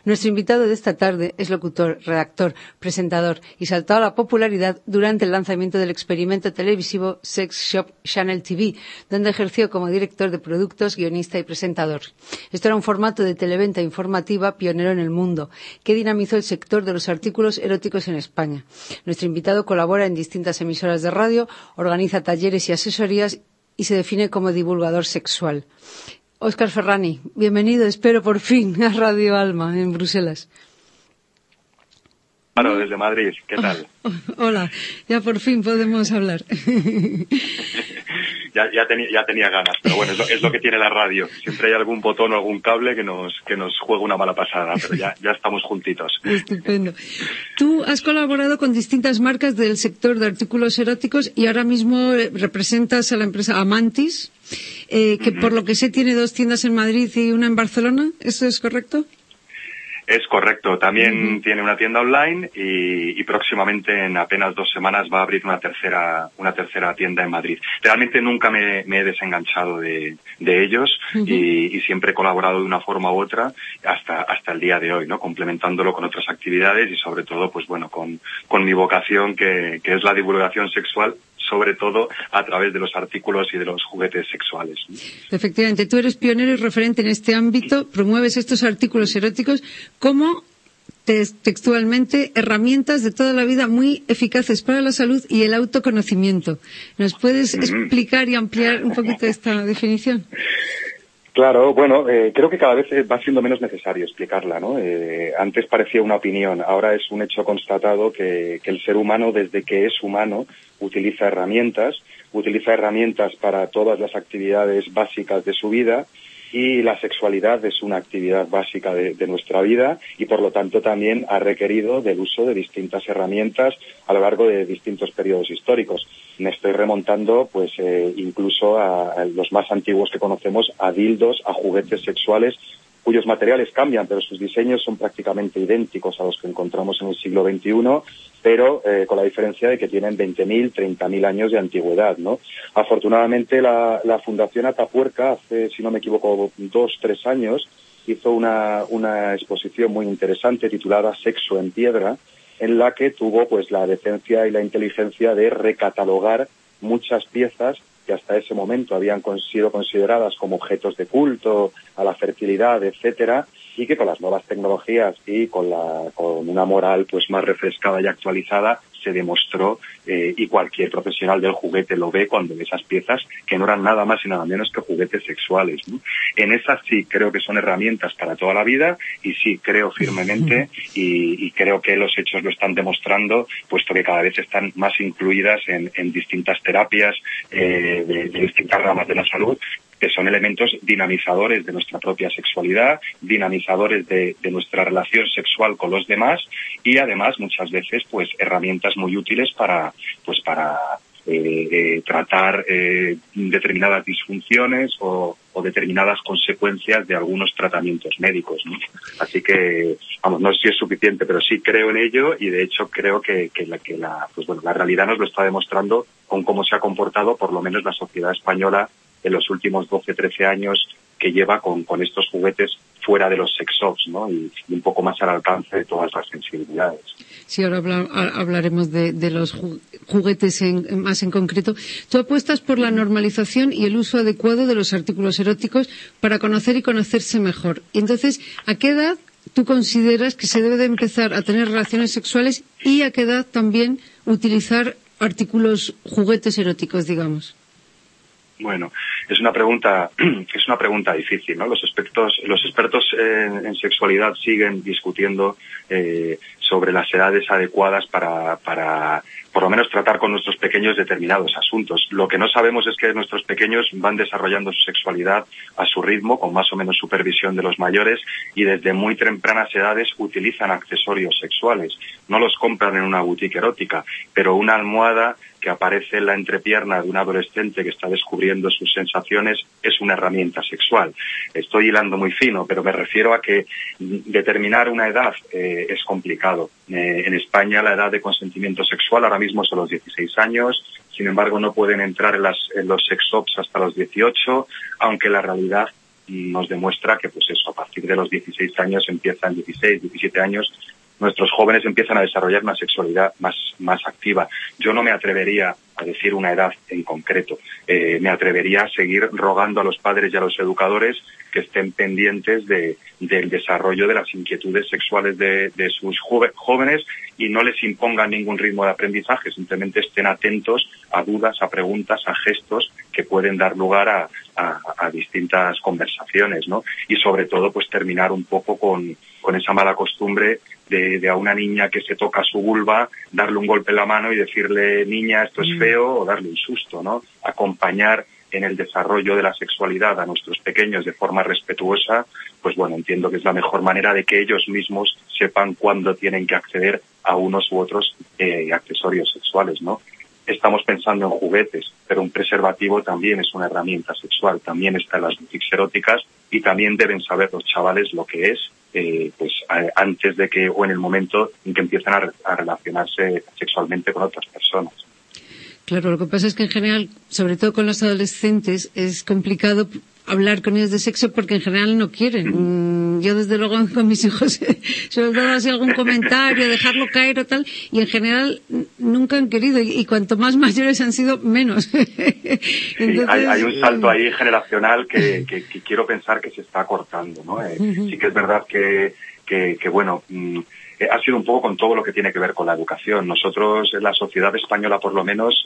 Nuestro invitado de esta tarde es locutor, redactor, presentador y saltó a la popularidad durante el lanzamiento del experimento televisivo Sex Shop Channel TV, donde ejerció como director de productos, guionista y presentador. Esto era un formato de televenta informativa pionero en el mundo, que dinamizó el sector de los artículos eróticos en España. Nuestro invitado colabora en distintas emisoras de radio, organiza talleres y asesorías y se define como divulgador sexual. Óscar Ferrani, bienvenido, espero por fin, a Radio Alma, en Bruselas. Claro, desde Madrid, ¿qué tal? Hola, ya por fin podemos hablar. ya tenía ganas, pero bueno, es lo que tiene la radio. Siempre hay algún botón o algún cable que nos juega una mala pasada, pero ya estamos juntitos. Estupendo. Tú has colaborado con distintas marcas del sector de artículos eróticos y ahora mismo representas a la empresa Amantis, que por lo que sé tiene 2 tiendas en Madrid y una en Barcelona. ¿Eso es correcto? Es correcto. También tiene una tienda online y próximamente, en apenas 2 semanas, va a abrir una tercera tienda en Madrid. Realmente nunca me he desenganchado de ellos y siempre he colaborado de una forma u otra hasta el día de hoy, ¿no? Complementándolo con otras actividades y sobre todo, pues bueno, con mi vocación que es la divulgación sexual, sobre todo a través de los artículos y de los juguetes sexuales. Efectivamente, tú eres pionero y referente en este ámbito, promueves estos artículos eróticos como textualmente herramientas de toda la vida muy eficaces para la salud y el autoconocimiento. ¿Nos puedes explicar y ampliar un poquito esta definición? Claro, bueno, creo que cada vez va siendo menos necesario explicarla, ¿no? Antes parecía una opinión, ahora es un hecho constatado que el ser humano, desde que es humano, utiliza herramientas para todas las actividades básicas de su vida, y la sexualidad es una actividad básica de nuestra vida y por lo tanto también ha requerido del uso de distintas herramientas a lo largo de distintos periodos históricos. Me estoy remontando pues incluso a los más antiguos que conocemos, a dildos, a juguetes sexuales cuyos materiales cambian, pero sus diseños son prácticamente idénticos a los que encontramos en el siglo XXI, pero con la diferencia de que tienen 20.000, 30.000 años de antigüedad, ¿no? Afortunadamente la Fundación Atapuerca, hace, si no me equivoco, 2-3 años, hizo una exposición muy interesante titulada Sexo en Piedra, en la que tuvo pues la decencia y la inteligencia de recatalogar muchas piezas que hasta ese momento habían sido consideradas como objetos de culto, a la fertilidad, etcétera, y que con las nuevas tecnologías y con una moral pues más refrescada y actualizada se demostró, y cualquier profesional del juguete lo ve cuando ve esas piezas, que no eran nada más y nada menos que juguetes sexuales, ¿no? En esas sí creo que son herramientas para toda la vida y sí creo firmemente y creo que los hechos lo están demostrando, puesto que cada vez están más incluidas en distintas terapias de distintas ramas de la salud, que son elementos dinamizadores de nuestra propia sexualidad, dinamizadores de nuestra relación sexual con los demás y además muchas veces pues herramientas muy útiles para tratar determinadas disfunciones o determinadas consecuencias de algunos tratamientos médicos, ¿no? Así que, vamos, no sé si es suficiente, pero sí creo en ello y de hecho creo que la realidad nos lo está demostrando con cómo se ha comportado por lo menos la sociedad española en los últimos 12-13 años que lleva con estos juguetes fuera de los sex shops, ¿no? Y un poco más al alcance de todas las sensibilidades. Sí, ahora hablaremos de los juguetes más en concreto. Tú apuestas por la normalización y el uso adecuado de los artículos eróticos para conocer y conocerse mejor. Y entonces, ¿a qué edad tú consideras que se debe de empezar a tener relaciones sexuales y a qué edad también utilizar juguetes eróticos, digamos? Bueno, es una pregunta difícil, ¿no? Los expertos en sexualidad siguen discutiendo sobre las edades adecuadas para por lo menos tratar con nuestros pequeños determinados asuntos. Lo que no sabemos es que nuestros pequeños van desarrollando su sexualidad a su ritmo, con más o menos supervisión de los mayores, y desde muy tempranas edades utilizan accesorios sexuales. No los compran en una boutique erótica, pero una almohada que aparece en la entrepierna de un adolescente que está descubriendo sus sensaciones es una herramienta sexual. Estoy hilando muy fino, pero me refiero a que determinar una edad es complicado. En España la edad de consentimiento sexual ahora mismo son los 16 años, sin embargo no pueden entrar en los sex shops hasta los 18, aunque la realidad nos demuestra que, pues eso, a partir de los 16 años empiezan, 16, 17 años, nuestros jóvenes empiezan a desarrollar una sexualidad más activa. Yo no me atrevería a decir una edad en concreto. Me atrevería a seguir rogando a los padres y a los educadores que estén pendientes del desarrollo de las inquietudes sexuales de sus jóvenes y no les impongan ningún ritmo de aprendizaje, simplemente estén atentos a dudas, a preguntas, a gestos que pueden dar lugar a distintas conversaciones, ¿no? Y sobre todo, pues terminar un poco con esa mala costumbre de a una niña que se toca su vulva, darle un golpe en la mano y decirle, niña, esto es feo, o darle un susto, ¿no? Acompañar en el desarrollo de la sexualidad a nuestros pequeños de forma respetuosa, pues bueno, entiendo que es la mejor manera de que ellos mismos sepan cuándo tienen que acceder a unos u otros accesorios sexuales, ¿no? Estamos pensando en juguetes, pero un preservativo también es una herramienta sexual, también está en las boutiques eróticas y también deben saber los chavales lo que es, pues antes de que o en el momento en que empiezan a relacionarse sexualmente con otras personas. Claro, lo que pasa es que en general, sobre todo con los adolescentes, es complicado hablar con ellos de sexo porque en general no quieren. Yo desde luego con mis hijos sobre todo así algún comentario, dejarlo caer o tal, y en general nunca han querido y cuanto más mayores han sido, menos. Entonces, sí, hay un salto ahí generacional que quiero pensar que se está cortando, ¿no? Sí que es verdad que bueno, ha sido un poco con todo lo que tiene que ver con la educación. Nosotros, en la sociedad española por lo menos,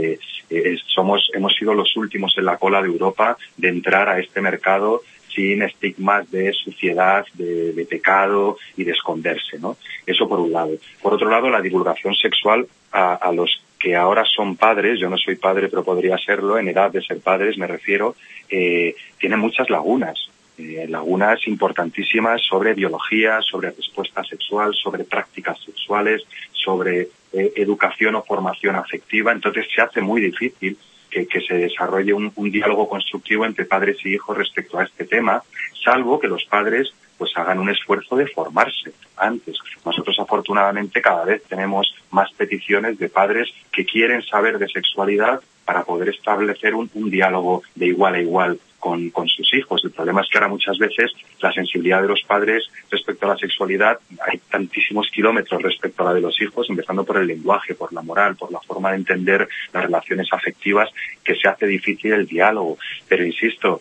hemos sido los últimos en la cola de Europa de entrar a este mercado sin estigmas de suciedad, de pecado y de esconderse, ¿no? Eso por un lado. Por otro lado, la divulgación sexual a los que ahora son padres, yo no soy padre pero podría serlo, en edad de ser padres me refiero, tiene muchas lagunas. Lagunas importantísimas sobre biología, sobre respuesta sexual, sobre prácticas sexuales, sobre educación o formación afectiva. Entonces se hace muy difícil que se desarrolle un diálogo constructivo entre padres y hijos respecto a este tema, salvo que los padres pues hagan un esfuerzo de formarse antes. Nosotros afortunadamente cada vez tenemos más peticiones de padres que quieren saber de sexualidad para poder establecer un diálogo de igual a igual con sus hijos. El problema es que ahora muchas veces la sensibilidad de los padres respecto a la sexualidad, hay tantísimos kilómetros respecto a la de los hijos, empezando por el lenguaje, por la moral, por la forma de entender las relaciones afectivas, que se hace difícil el diálogo. Pero insisto,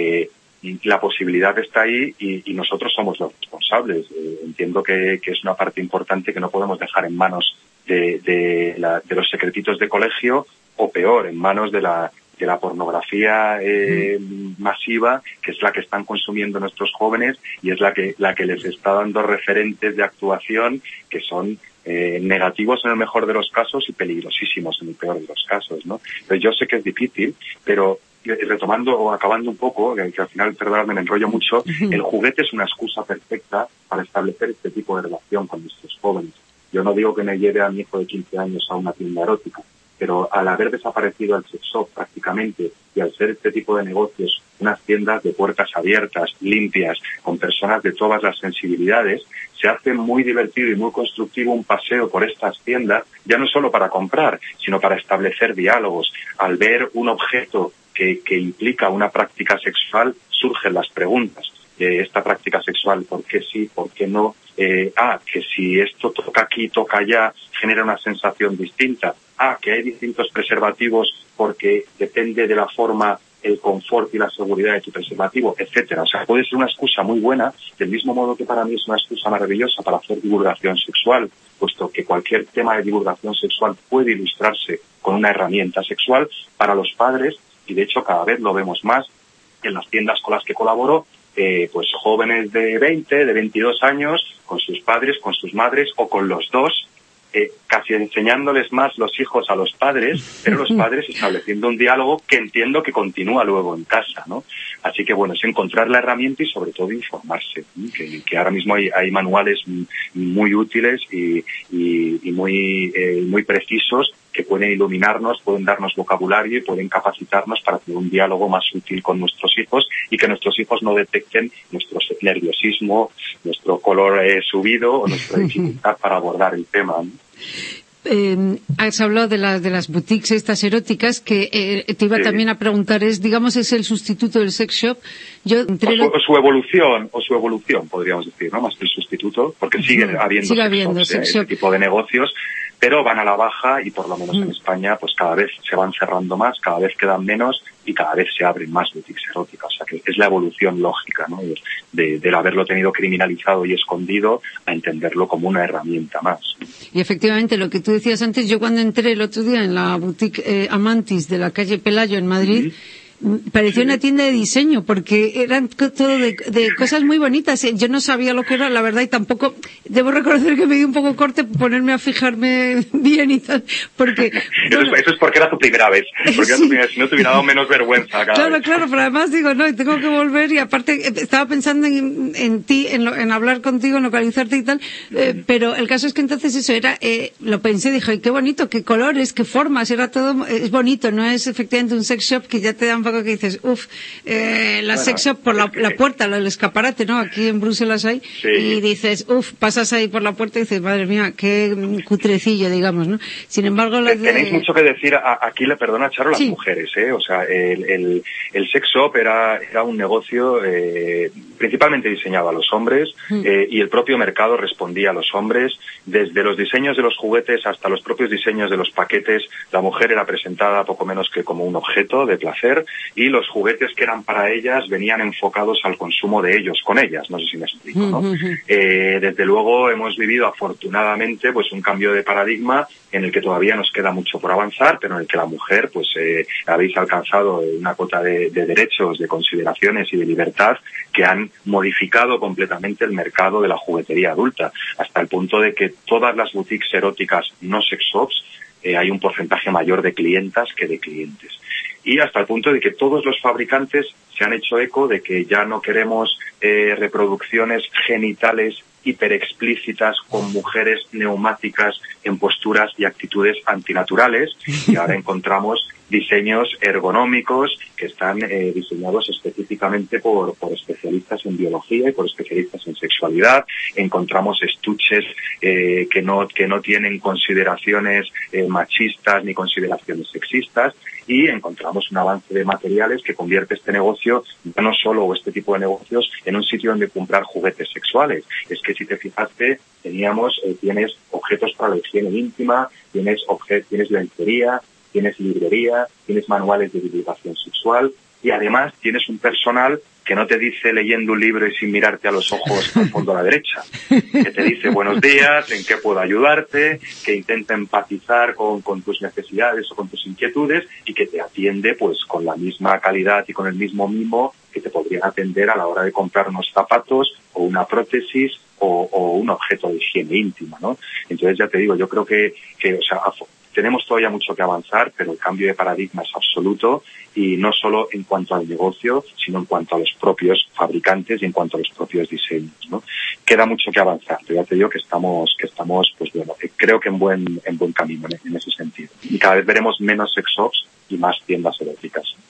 la posibilidad está ahí y nosotros somos los responsables. Entiendo que es una parte importante que no podemos dejar en manos de los secretitos de colegio o peor, en manos de la pornografía masiva, que es la que están consumiendo nuestros jóvenes y es la que les está dando referentes de actuación que son negativos en el mejor de los casos y peligrosísimos en el peor de los casos, ¿no? Entonces yo sé que es difícil, pero retomando o acabando un poco, que al final, perdóname, me enrollo mucho, el juguete es una excusa perfecta para establecer este tipo de relación con nuestros jóvenes. Yo no digo que me lleve a mi hijo de 15 años a una tienda erótica, pero al haber desaparecido el sex shop prácticamente y al ser este tipo de negocios unas tiendas de puertas abiertas, limpias, con personas de todas las sensibilidades, se hace muy divertido y muy constructivo un paseo por estas tiendas, ya no solo para comprar, sino para establecer diálogos. Al ver un objeto que implica una práctica sexual, surgen las preguntas. Esta práctica sexual, ¿por qué sí, por qué no? Que si esto toca aquí, toca allá, genera una sensación distinta. Que hay distintos preservativos porque depende de la forma, el confort y la seguridad de tu preservativo, etcétera. O sea, puede ser una excusa muy buena, del mismo modo que para mí es una excusa maravillosa para hacer divulgación sexual, puesto que cualquier tema de divulgación sexual puede ilustrarse con una herramienta sexual para los padres, y de hecho cada vez lo vemos más en las tiendas con las que colaboro, pues jóvenes de 20, de 22 años, con sus padres, con sus madres o con los dos, casi enseñándoles más los hijos a los padres, pero los padres estableciendo un diálogo que entiendo que continúa luego en casa, ¿no? Así que bueno, es encontrar la herramienta y sobre todo informarse, ¿no? Que ahora mismo hay manuales muy útiles y muy precisos que pueden iluminarnos, pueden darnos vocabulario y pueden capacitarnos para tener un diálogo más útil con nuestros hijos y que nuestros hijos no detecten nuestro nerviosismo, nuestro color subido o nuestra dificultad para abordar el tema, ¿no? has hablado de las boutiques estas eróticas, que te iba también a preguntar, es el sustituto del sex shop. O su evolución, podríamos decir, ¿no? Más que el sustituto, porque sigue habiendo sex shops, ese tipo de negocios, pero van a la baja y por lo menos en España pues cada vez se van cerrando más, cada vez quedan menos y cada vez se abren más boutiques eróticas. O sea que es la evolución lógica, ¿no? Del haberlo tenido criminalizado y escondido a entenderlo como una herramienta más. Y efectivamente, lo que tú decías antes, yo cuando entré el otro día en la boutique Amantis de la calle Pelayo en Madrid, parecía una tienda de diseño, porque eran todo de cosas muy bonitas. Yo no sabía lo que era, la verdad, y tampoco, debo reconocer que me dio un poco corte ponerme a fijarme bien y tal, porque... Bueno, eso es porque era tu primera vez, porque si no te hubiera dado menos vergüenza cada vez. Claro, pero además digo, no, tengo que volver, y aparte estaba pensando en ti, en hablar contigo, en localizarte y tal, pero el caso es que entonces eso era, lo pensé, dije, qué bonito, qué colores, qué formas, era todo, es bonito, no es efectivamente un sex shop que ya te dan que dices, sex shop por la puerta, el escaparate, ¿no? Aquí en Bruselas hay, y dices, pasas ahí por la puerta y dices, madre mía, qué cutrecillo, digamos, ¿no? Sin embargo, tenéis mucho que decir, aquí le perdona, Charo, las mujeres, ¿eh? O sea, el sex shop era un negocio principalmente diseñado a los hombres, y el propio mercado respondía a los hombres. Desde los diseños de los juguetes hasta los propios diseños de los paquetes, la mujer era presentada poco menos que como un objeto de placer, y los juguetes que eran para ellas venían enfocados al consumo de ellos con ellas. No sé si me explico, ¿no? Desde luego hemos vivido afortunadamente pues un cambio de paradigma en el que todavía nos queda mucho por avanzar, pero en el que la mujer pues habéis alcanzado una cota de derechos, de consideraciones y de libertad que han modificado completamente el mercado de la juguetería adulta, hasta el punto de que todas las boutiques eróticas no sex shops hay un porcentaje mayor de clientas que de clientes. Y hasta el punto de que todos los fabricantes se han hecho eco de que ya no queremos reproducciones genitales hiperexplícitas con mujeres neumáticas en posturas y actitudes antinaturales, y ahora encontramos diseños ergonómicos que están diseñados específicamente por especialistas en biología y por especialistas en sexualidad. Encontramos estuches que no tienen consideraciones machistas ni consideraciones sexistas, y encontramos un avance de materiales que convierte este negocio, ya no solo, o este tipo de negocios, en un sitio donde comprar juguetes sexuales. Es que si te fijaste, tienes objetos para la higiene íntima, tienes lencería, tienes librería, tienes manuales de divulgación sexual, y además tienes un personal que no te dice leyendo un libro y sin mirarte a los ojos al fondo a la derecha, que te dice buenos días, en qué puedo ayudarte, que intenta empatizar con tus necesidades o con tus inquietudes, y que te atiende pues con la misma calidad y con el mismo mimo que te podrían atender a la hora de comprar unos zapatos o una prótesis o un objeto de higiene íntima, ¿no? Entonces ya te digo, yo creo que tenemos todavía mucho que avanzar, pero el cambio de paradigma es absoluto, y no solo en cuanto al negocio, sino en cuanto a los propios fabricantes y en cuanto a los propios diseños, ¿no? Queda mucho que avanzar, pero ya te digo que estamos, pues bueno, creo que en buen camino en ese sentido. Y cada vez veremos menos sex shops y más tiendas eróticas.